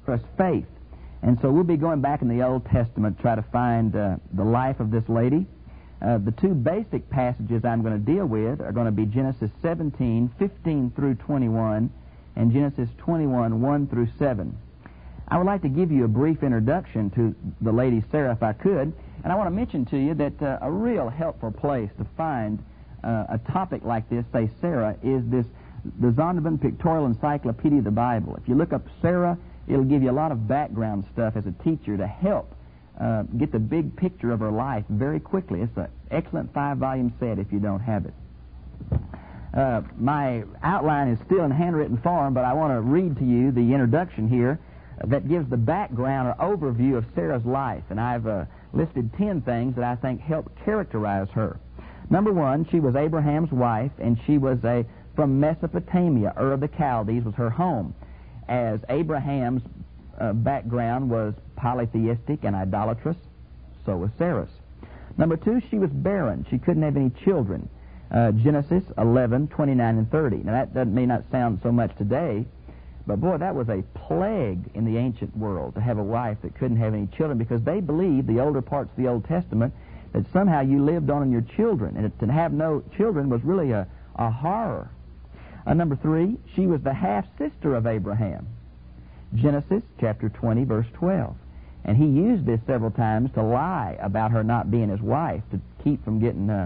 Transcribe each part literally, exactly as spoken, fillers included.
express faith. And so we'll be going back in the Old Testament to try to find uh, the life of this lady. Uh, the two basic passages I'm going to deal with are going to be Genesis seventeen, fifteen through twenty-one, and Genesis twenty-one, one through seven. I would like to give you a brief introduction to the lady Sarah, if I could, and I want to mention to you that uh, a real helpful place to find uh, a topic like this, say Sarah, is this, the Zondervan Pictorial Encyclopedia of the Bible. If you look up Sarah, it'll give you a lot of background stuff as a teacher to help uh, get the big picture of her life very quickly. It's an excellent five-volume set if you don't have it. Uh, my outline is still in handwritten form, but I want to read to you the introduction here that gives the background or overview of Sarah's life. And I've uh, listed ten things that I think help characterize her. Number one, she was Abraham's wife, and she was a from Mesopotamia. Ur of the Chaldees was her home, as Abraham's uh, background was polytheistic and idolatrous. So was Sarah's. Number two, she was barren. She couldn't have any children. Uh, Genesis eleven, twenty-nine and thirty. Now that doesn't may not sound so much today, but boy, that was a plague in the ancient world to have a wife that couldn't have any children, because they believed, the older parts of the Old Testament, that somehow you lived on your children, and to have no children was really a, a horror. Uh, number three, she was the half-sister of Abraham. Genesis chapter twenty, verse twelve. And he used this several times to lie about her not being his wife, to keep from getting uh,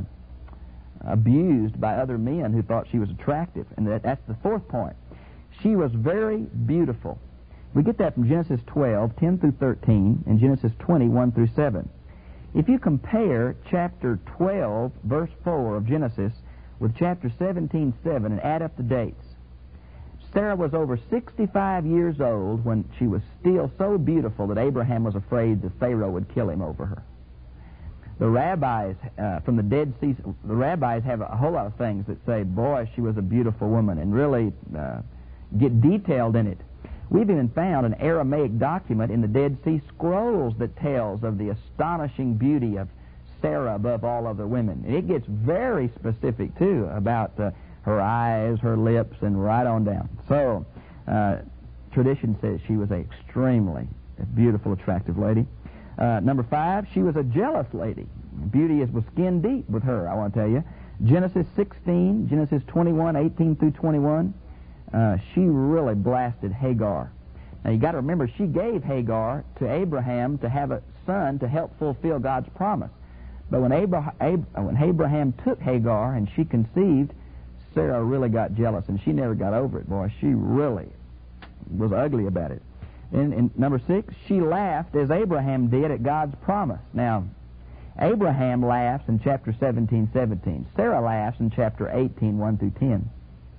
abused by other men who thought she was attractive. And that, that's the fourth point. She was very beautiful. We get that from Genesis twelve, ten through thirteen, and Genesis twenty, one through seven. If you compare chapter twelve, verse four of Genesis with chapter seventeen, seven, and add up the dates, Sarah was over sixty-five years old when she was still so beautiful that Abraham was afraid that Pharaoh would kill him over her. The rabbis uh, from the Dead Sea, the rabbis have a whole lot of things that say, boy, she was a beautiful woman, and really uh, get detailed in it. We've even found an Aramaic document in the Dead Sea Scrolls that tells of the astonishing beauty of Sarah above all other women. And it gets very specific, too, about uh, her eyes, her lips, and right on down. So, uh, tradition says she was an extremely beautiful, attractive lady. Uh, number five, she was a jealous lady. Beauty is was skin deep with her, I want to tell you. Genesis sixteen, Genesis twenty-one, eighteen through twenty-one. Uh, she really blasted Hagar. Now you got to remember, she gave Hagar to Abraham to have a son to help fulfill God's promise. But when Abraham, Ab- when Abraham took Hagar and she conceived, Sarah really got jealous, and she never got over it. Boy, she really was ugly about it. And, and number six, she laughed as Abraham did at God's promise. Now, Abraham laughs in chapter seventeen, seventeen. Sarah laughs in chapter eighteen, one through ten.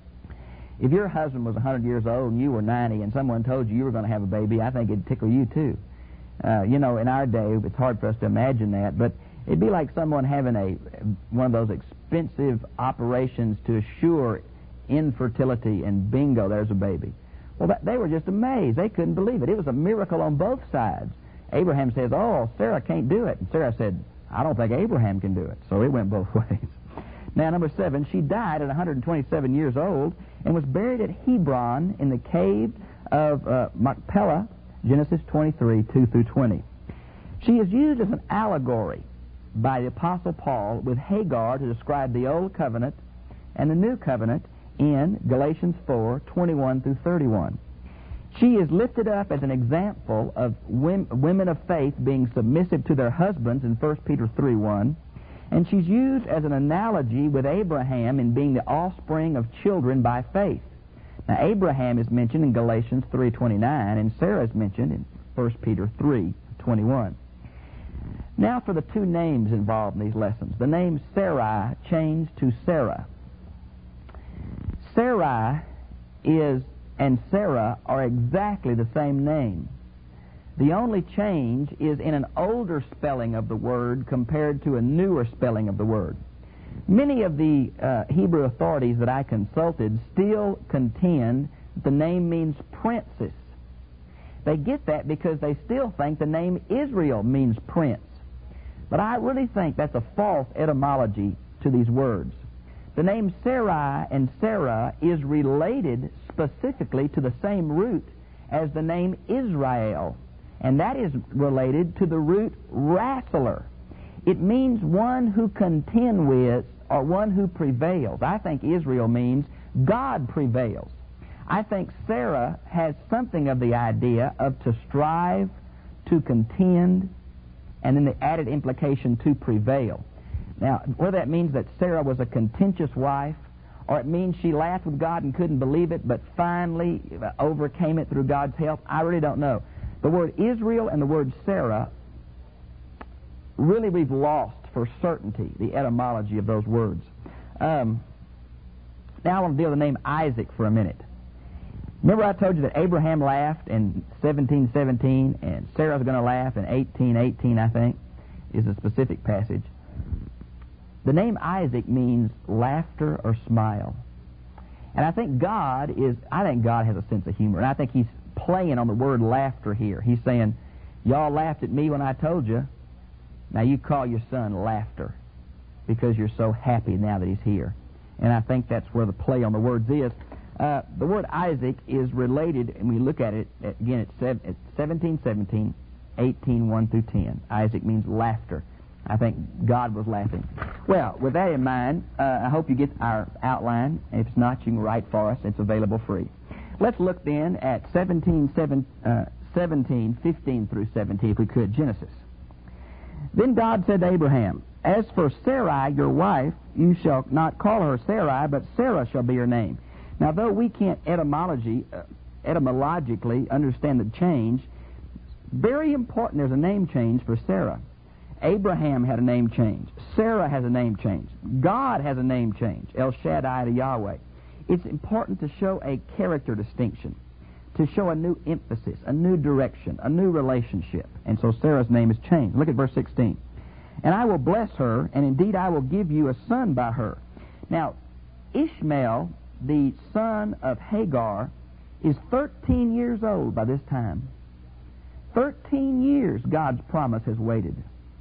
If your husband was one hundred years old and you were ninety and someone told you you were going to have a baby, I think it'd tickle you too. Uh, you know, in our day, it's hard for us to imagine that, but it'd be like someone having a one of those expensive operations to assure infertility, and bingo, there's a baby. Well, that, they were just amazed. They couldn't believe it. It was a miracle on both sides. Abraham says, oh, Sarah can't do it. And Sarah said, I don't think Abraham can do it. So it went both ways. Now, number seven, she died at one hundred twenty-seven years old and was buried at Hebron in the cave of uh, Machpelah, Genesis twenty-three, two through twenty. She is used as an allegory by the Apostle Paul with Hagar to describe the Old Covenant and the New Covenant in Galatians four, twenty-one through thirty-one. She is lifted up as an example of women of faith being submissive to their husbands in First Peter three, one. And she's used as an analogy with Abraham in being the offspring of children by faith. Now, Abraham is mentioned in Galatians three, twenty-nine, and Sarah is mentioned in First Peter three, twenty-one. Now for the two names involved in these lessons. The name Sarai changed to Sarah. Sarai is and Sarah are exactly the same name. The only change is in an older spelling of the word compared to a newer spelling of the word. Many of the uh, Hebrew authorities that I consulted still contend that the name means princess. They get that because they still think the name Israel means prince. But I really think that's a false etymology to these words. The name Sarai and Sarah is related specifically to the same root as the name Israel, and that is related to the root wrestler. It means one who contend with or one who prevails. I think Israel means God prevails. I think Sarah has something of the idea of to strive, to contend, and then the added implication to prevail. Now, whether that means that Sarah was a contentious wife, or it means she laughed with God and couldn't believe it, but finally overcame it through God's help, I really don't know. The word Israel and the word Sarah, really we've lost for certainty the etymology of those words. Um, now I want to deal with the name Isaac for a minute. Remember I told you that Abraham laughed in seventeen seventeen, and Sarah's going to laugh in eighteen eighteen, I think, is a specific passage. The name Isaac means laughter or smile. And I think God is, I think God has a sense of humor, and I think he's playing on the word laughter here. He's saying, y'all laughed at me when I told you. Now you call your son Laughter because you're so happy now that he's here. And I think that's where the play on the words is. Uh, the word Isaac is related, and we look at it, again, it's seventeen seventeen, eighteen one through ten. Isaac means laughter. I think God was laughing. Well, with that in mind, uh, I hope you get our outline. If it's not, you can write for us. It's available free. Let's look then at seventeen, seven, uh, seventeen, fifteen through seventeen, if we could, Genesis. Then God said to Abraham, as for Sarai, your wife, you shall not call her Sarai, but Sarah shall be her name. Now, though we can't etymology, uh, etymologically understand the change, very important there's a name change for Sarah. Abraham had a name change. Sarah has a name change. God has a name change, El Shaddai to Yahweh. It's important to show a character distinction, to show a new emphasis, a new direction, a new relationship. And so Sarah's name is changed. Look at verse sixteen. And I will bless her, and indeed I will give you a son by her. Now, Ishmael, the son of Hagar, is thirteen years old by this time. Thirteen years God's promise has waited.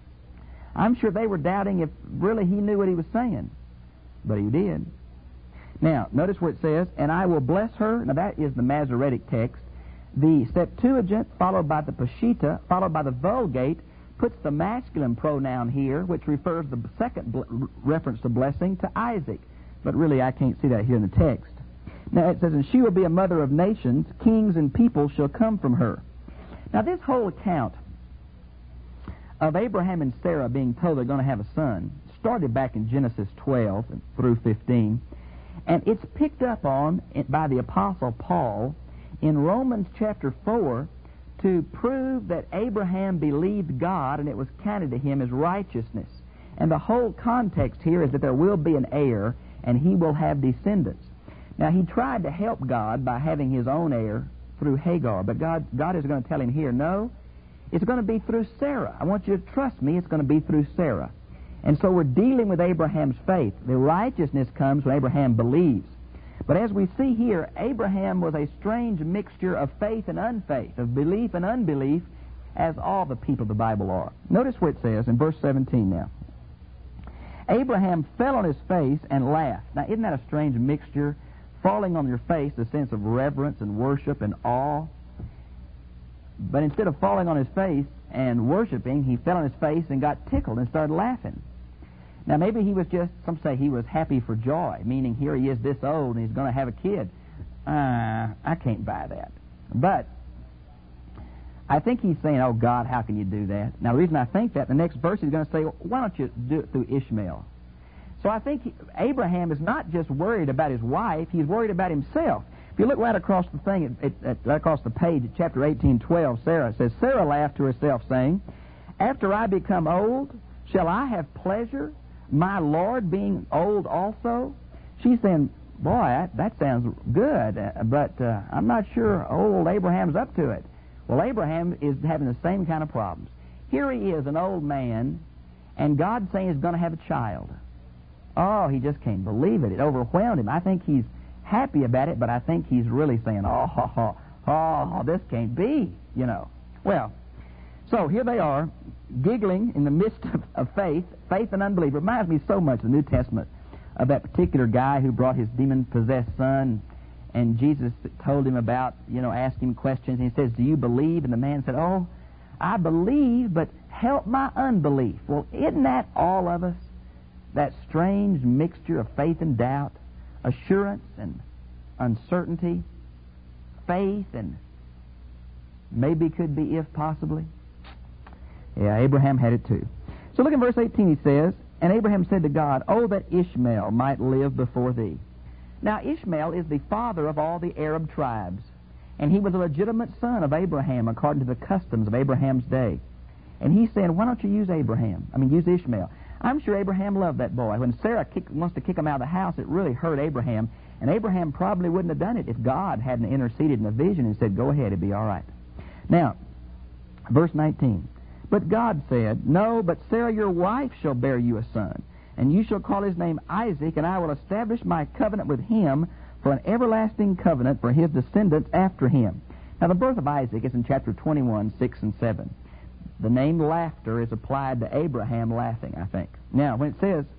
I'm sure they were doubting if really he knew what he was saying, but he did. Now, notice where it says, and I will bless her. Now, that is the Masoretic text. The Septuagint, followed by the Peshitta, followed by the Vulgate, puts the masculine pronoun here, which refers the second bl- reference to blessing to Isaac. But really, I can't see that here in the text. Now, it says, and she will be a mother of nations, kings and peoples shall come from her. Now, this whole account of Abraham and Sarah being told they're going to have a son started back in Genesis twelve through fifteen, and it's picked up on by the Apostle Paul in Romans chapter four to prove that Abraham believed God and it was counted to him as righteousness. And the whole context here is that there will be an heir and he will have descendants. Now, he tried to help God by having his own heir through Hagar, but God, God is going to tell him here, no, it's going to be through Sarah. I want you to trust me, it's going to be through Sarah. And so we're dealing with Abraham's faith. The righteousness comes when Abraham believes. But as we see here, Abraham was a strange mixture of faith and unfaith, of belief and unbelief, as all the people of the Bible are. Notice what it says in verse seventeen now. Abraham fell on his face and laughed. Now, isn't that a strange mixture? Falling on your face, a sense of reverence and worship and awe. But instead of falling on his face and worshiping, he fell on his face and got tickled and started laughing. Now, maybe he was just, some say he was happy for joy, meaning here he is this old and he's going to have a kid. Uh, I can't buy that. But I think he's saying, oh, God, how can you do that? Now, the reason I think that, the next verse he's going to say, well, why don't you do it through Ishmael? So I think he, Abraham is not just worried about his wife, he's worried about himself. If you look right across the thing, it, it, right across the page at chapter eighteen twelve, Sarah says, Sarah laughed to herself, saying, after I become old, shall I have pleasure, my Lord being old also? She's saying, boy, that, that sounds good, uh, but uh, I'm not sure old Abraham's up to it. Well, Abraham is having the same kind of problems. Here he is, an old man, and God's saying he's going to have a child. Oh, he just can't believe it. It overwhelmed him. I think he's happy about it, but I think he's really saying, oh, oh, oh, this can't be, you know. Well, so here they are, giggling in the midst of, of faith, faith and unbelief. It reminds me so much of the New Testament of that particular guy who brought his demon-possessed son, and Jesus told him about, you know, asking him questions, and he says, do you believe? And the man said, oh, I believe, but help my unbelief. Well, isn't that all of us? That strange mixture of faith and doubt, assurance and uncertainty, faith and maybe could be if possibly. Yeah, Abraham had it too. So look at verse eighteen, he says, and Abraham said to God, oh, that Ishmael might live before thee. Now, Ishmael is the father of all the Arab tribes, and he was a legitimate son of Abraham according to the customs of Abraham's day. And he's saying, why don't you use Abraham? I mean, use Ishmael. I'm sure Abraham loved that boy. When Sarah kick, wants to kick him out of the house, it really hurt Abraham, and Abraham probably wouldn't have done it if God hadn't interceded in a vision and said, go ahead, it'll be all right. Now, verse nineteen, but God said, no, but Sarah your wife shall bear you a son, and you shall call his name Isaac, and I will establish my covenant with him for an everlasting covenant for his descendants after him. Now, the birth of Isaac is in chapter twenty-one, six and seven. The name laughter is applied to Abraham laughing, I think. Now, when it says,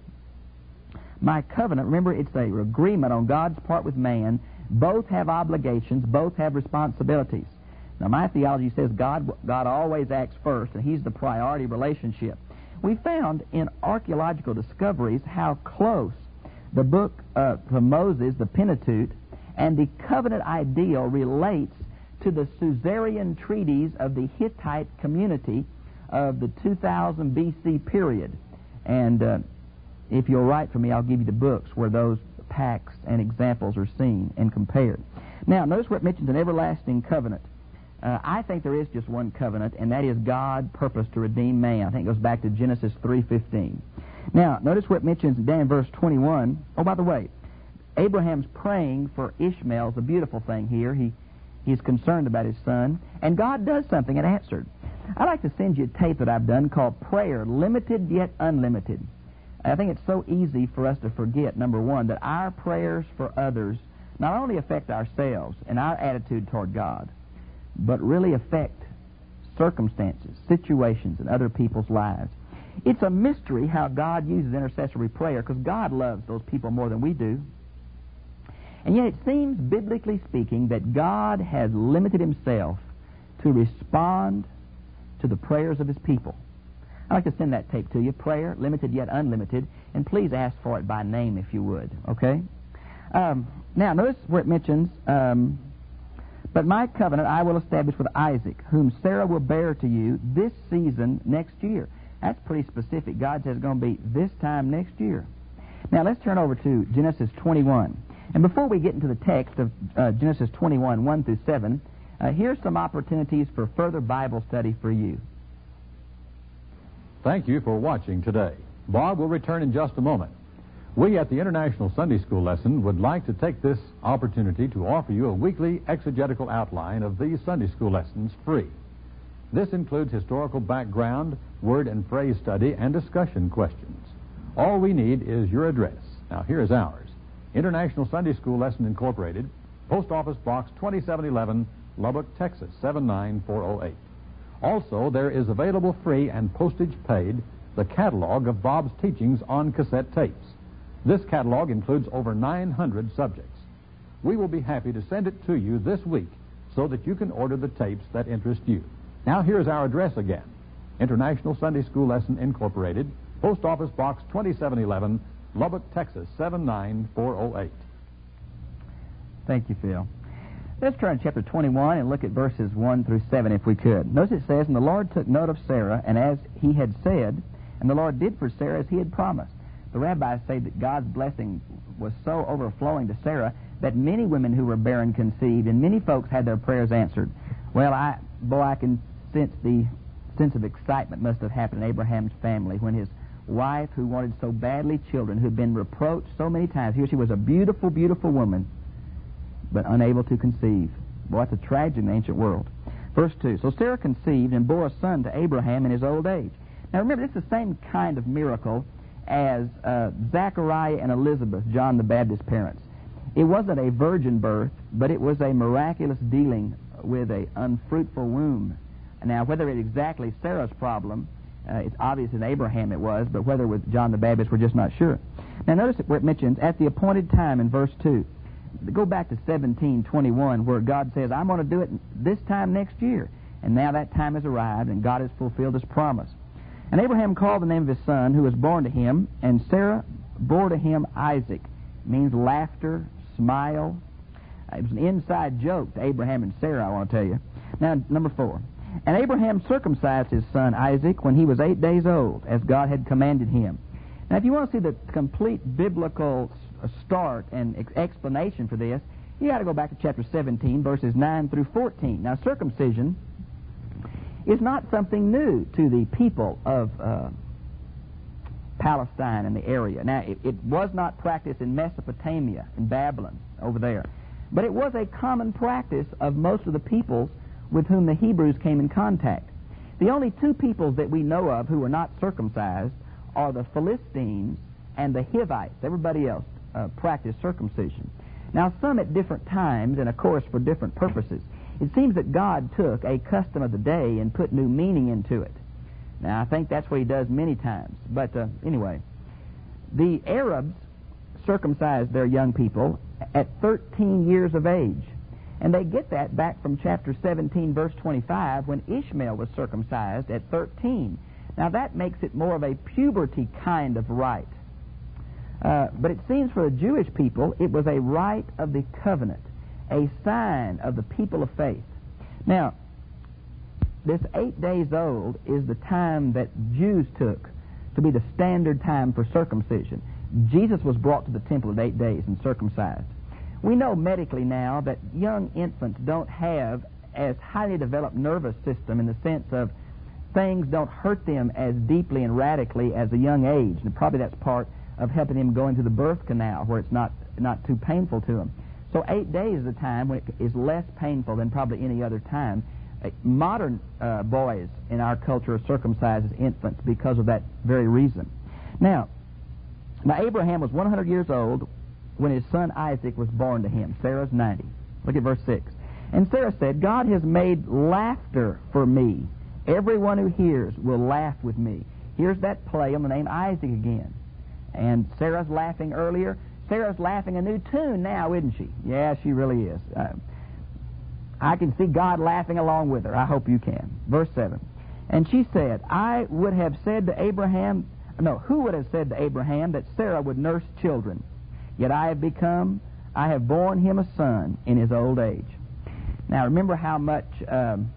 my covenant, remember, it's an agreement on God's part with man. Both have obligations, both have responsibilities. Now, my theology says God, God always acts first, and he's the priority relationship. We found in archaeological discoveries how close the book uh, of Moses, the Pentateuch, and the covenant ideal relates to the Suzerain treaties of the Hittite community of the two thousand B C period. And uh, if you'll write for me, I'll give you the books where those pacts and examples are seen and compared. Now, notice where it mentions an everlasting covenant. Uh, I think there is just one covenant, and that is God purposed to redeem man. I think it goes back to Genesis three fifteen. Now, notice where it mentions down in verse twenty-one. Oh, by the way, Abraham's praying for Ishmael is a beautiful thing here. He He's concerned about his son, and God does something and answered. I'd like to send you a tape that I've done called Prayer, Limited Yet Unlimited. I think it's so easy for us to forget, number one, that our prayers for others not only affect ourselves and our attitude toward God, but really affect circumstances, situations in other people's lives. It's a mystery how God uses intercessory prayer, because God loves those people more than we do. And yet it seems, biblically speaking, that God has limited himself to respond to the prayers of his people. I'd like to send that tape to you, Prayer, Limited Yet Unlimited, and please ask for it by name if you would, okay? Um, now, notice where it mentions, um, but my covenant I will establish with Isaac, whom Sarah will bear to you this season next year. That's pretty specific. God says it's going to be this time next year. Now, let's turn over to Genesis twenty-one. And before we get into the text of uh, Genesis twenty-one, one through seven, uh, here's some opportunities for further Bible study for you. Thank you for watching today. Bob will return in just a moment. We at the International Sunday School Lesson would like to take this opportunity to offer you a weekly exegetical outline of these Sunday School lessons free. This includes historical background, word and phrase study, and discussion questions. All we need is your address. Now, here is ours. International Sunday School Lesson Incorporated, Post Office Box twenty-seven eleven, Lubbock, Texas, seven nine four oh eight. Also, there is available free and postage paid the catalog of Bob's teachings on cassette tapes. This catalog includes over nine hundred subjects. We will be happy to send it to you this week so that you can order the tapes that interest you. Now, here's our address again. International Sunday School Lesson Incorporated, Post Office Box twenty-seven eleven, Lubbock, Texas, seven nine four oh eight. Thank you, Phil. Let's turn to chapter twenty-one and look at verses one through seven if we could. Notice it says, and the Lord took note of Sarah, and as he had said, and the Lord did for Sarah as he had promised. The rabbis say that God's blessing was so overflowing to Sarah that many women who were barren conceived, and many folks had their prayers answered. Well, I, boy, I can sense the sense of excitement must have happened in Abraham's family when his wife, who wanted so badly children, who'd been reproached so many times, here she was a beautiful, beautiful woman, but unable to conceive. Boy, that's a tragedy in the ancient world. Verse two, so Sarah conceived and bore a son to Abraham in his old age. Now remember, this is the same kind of miracle as uh, Zachariah and Elizabeth, John the Baptist's parents. It wasn't a virgin birth, but it was a miraculous dealing with an unfruitful womb. Now, whether it's exactly Sarah's problem, uh, it's obvious in Abraham it was, but whether it was John the Baptist, we're just not sure. Now, notice where it mentions, at the appointed time in verse two, Go back to seventeen twenty-one, where God says, I'm going to do it this time next year. And now that time has arrived, and God has fulfilled His promise. And Abraham called the name of his son, who was born to him, and Sarah bore to him Isaac. It means laughter, smile. It was an inside joke to Abraham and Sarah, I want to tell you. Now, number four. And Abraham circumcised his son Isaac when he was eight days old, as God had commanded him. Now, if you want to see the complete biblical start and ex- explanation for this, you got to go back to chapter seventeen, verses nine through fourteen. Now, circumcision is not something new to the people of uh, Palestine and the area. Now, it, it was not practiced in Mesopotamia, in Babylon, over there. But it was a common practice of most of the peoples with whom the Hebrews came in contact. The only two peoples that we know of who were not circumcised are the Philistines and the Hivites. Everybody else uh, practiced circumcision. Now, some at different times, and of course for different purposes. It seems that God took a custom of the day and put new meaning into it. Now, I think that's what He does many times. But uh, anyway, the Arabs circumcised their young people at thirteen years of age. And they get that back from chapter seventeen, verse twenty-five, when Ishmael was circumcised at thirteen. Now, that makes it more of a puberty kind of rite. Uh, but it seems for the Jewish people, it was a rite of the covenant, a sign of the people of faith. Now, this eight days old is the time that Jews took to be the standard time for circumcision. Jesus was brought to the temple at eight days and circumcised. We know medically now that young infants don't have as highly developed nervous system in the sense of things don't hurt them as deeply and radically as a young age. And probably that's part of helping them go into the birth canal where it's not, not too painful to them. So eight days is a time when it is less painful than probably any other time. Uh, modern uh, boys in our culture are circumcised as infants because of that very reason. Now, now Abraham was one hundred years old when his son Isaac was born to him. Sarah's ninety. Look at verse six. And Sarah said, God has made laughter for me. Everyone who hears will laugh with me. Here's that play on the name Isaac again. And Sarah's laughing earlier. Sarah's laughing a new tune now, isn't she? Yeah, she really is. Uh, I can see God laughing along with her. I hope you can. Verse seven. And she said, I would have said to Abraham, no, who would have said to Abraham that Sarah would nurse children? Yet I have become, I have borne him a son in his old age. Now remember how much um,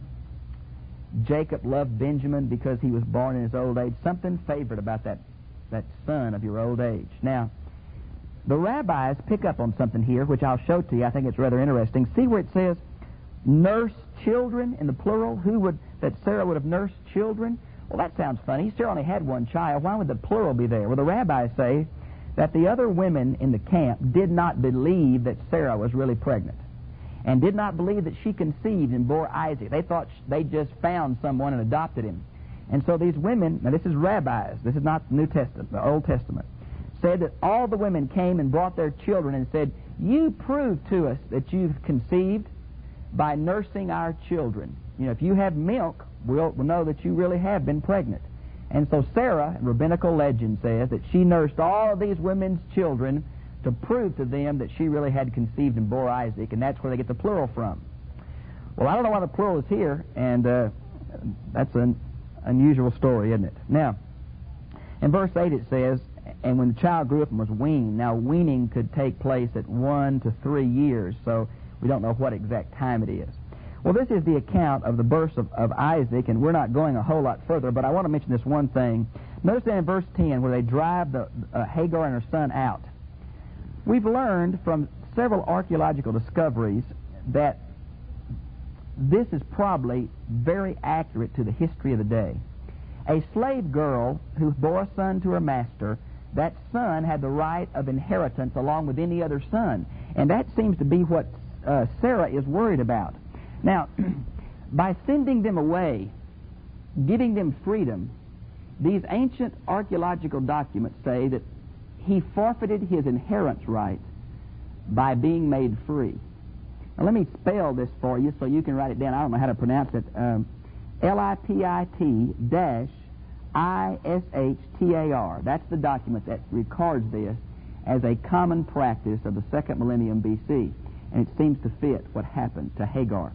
Jacob loved Benjamin because he was born in his old age. Something favored about that, that son of your old age. Now, the rabbis pick up on something here, which I'll show to you. I think it's rather interesting. See where it says, nurse children in the plural? Who would, that Sarah would have nursed children? Well, that sounds funny. Sarah only had one child. Why would the plural be there? Well, the rabbis say that the other women in the camp did not believe that Sarah was really pregnant and did not believe that she conceived and bore Isaac. They thought they just found someone and adopted him. And so these women, now this is rabbis, this is not the New Testament, the Old Testament, said that all the women came and brought their children and said, you prove to us that you've conceived by nursing our children. You know, if you have milk, we'll, we'll know that you really have been pregnant. And so Sarah, rabbinical legend says that she nursed all of these women's children to prove to them that she really had conceived and bore Isaac, and that's where they get the plural from. Well, I don't know why the plural is here, and uh, that's an unusual story, isn't it? Now, in verse eight it says, and when the child grew up and was weaned. Now, weaning could take place at one to three years, so we don't know what exact time it is. Well, this is the account of the birth of, of Isaac, and we're not going a whole lot further, but I want to mention this one thing. Notice that in verse ten, where they drive the uh, Hagar and her son out. We've learned from several archaeological discoveries that this is probably very accurate to the history of the day. A slave girl who bore a son to her master, that son had the right of inheritance along with any other son. And that seems to be what uh, Sarah is worried about. Now, by sending them away, giving them freedom, these ancient archaeological documents say that he forfeited his inheritance right by being made free. Now, let me spell this for you so you can write it down. I don't know how to pronounce it. Um, L I P I T dash I S H T A R. That's the document that records this. as a common practice of the second millennium B C, and it seems to fit what happened to Hagar.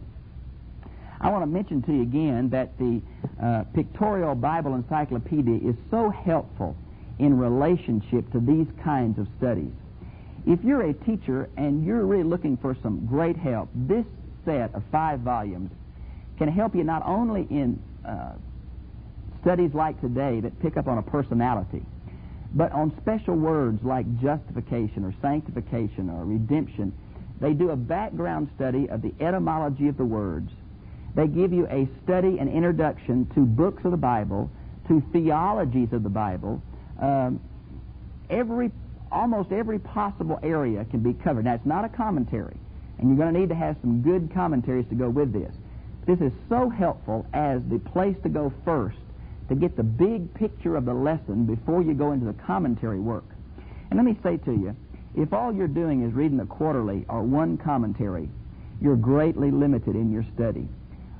I want to mention to you again that the uh, Pictorial Bible Encyclopedia is so helpful in relationship to these kinds of studies. If you're a teacher and you're really looking for some great help, this set of five volumes can help you not only in uh, studies like today that pick up on a personality, but on special words like justification or sanctification or redemption. They do a background study of the etymology of the words. They give you a study and introduction to books of the Bible, to theologies of the Bible. Um, every, almost every possible area can be covered. Now, it's not a commentary, and you're going to need to have some good commentaries to go with this. This is so helpful as the place to go first to get the big picture of the lesson before you go into the commentary work. And let me say to you, if all you're doing is reading a quarterly or one commentary, you're greatly limited in your study.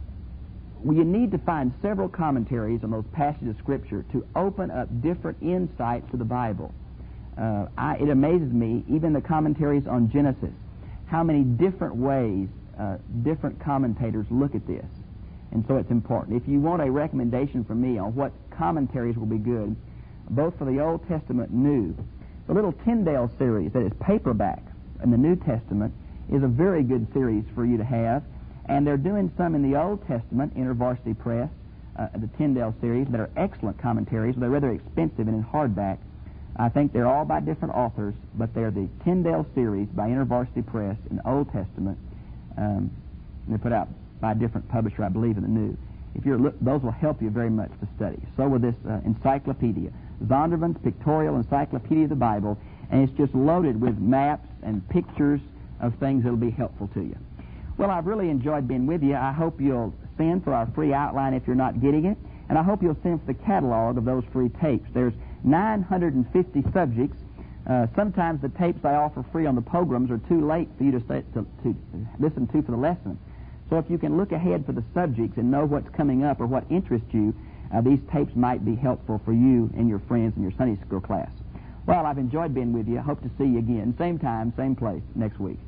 Well, you need to find several commentaries on those passages of Scripture to open up different insights to the Bible. Uh, I, it amazes me, even the commentaries on Genesis, how many different ways uh, different commentators look at this. And so it's important. If you want a recommendation from me on what commentaries will be good, both for the Old Testament and New, the little Tyndale series that is paperback in the New Testament is a very good series for you to have. And they're doing some in the Old Testament, InterVarsity Press, uh, the Tyndale series, that are excellent commentaries. They're rather expensive and in hardback. I think they're all by different authors, but they're the Tyndale series by InterVarsity Press in the Old Testament. Um, they're put out by a different publisher, I believe, in the New. If you're look, those will help you very much to study. So will this uh, encyclopedia, Zondervan's Pictorial Encyclopedia of the Bible, and it's just loaded with maps and pictures of things that will be helpful to you. Well, I've really enjoyed being with you. I hope you'll send for our free outline if you're not getting it, and I hope you'll send for the catalog of those free tapes. There's nine hundred fifty subjects. Uh, sometimes the tapes I offer free on the programs are too late for you to, stay, to, to listen to for the lesson. So if you can look ahead for the subjects and know what's coming up or what interests you, uh, these tapes might be helpful for you and your friends in your Sunday school class. Well, I've enjoyed being with you. I hope to see you again, same time, same place, next week.